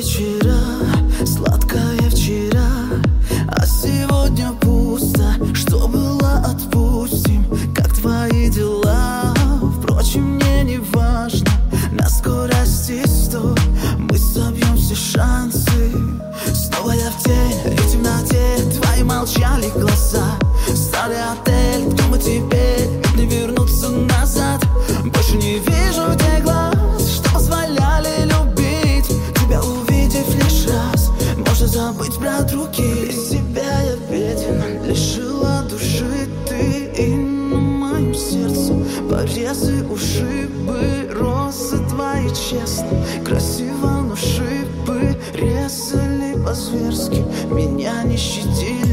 вечера, сладкое вчера, а сегодня пусто. Что было, отпустим. Как твои дела? Впрочем, мне не важно. На скорости 100 мы собьем все шансы. Снова я в тень и в темноте. Твои молчали глаза. Старый отель, кто мы теперь? Ведь не вернуться назад. Больше не вижу тех глаз, что позволяли любить тебя, увидев лишь раз. Можно забыть про других. Без тебя я беден, лишила души ты. И на моем сердце порезы, ушибы. Розы твои честно, красиво, но шипы резали по-зверски. Меня не щадили.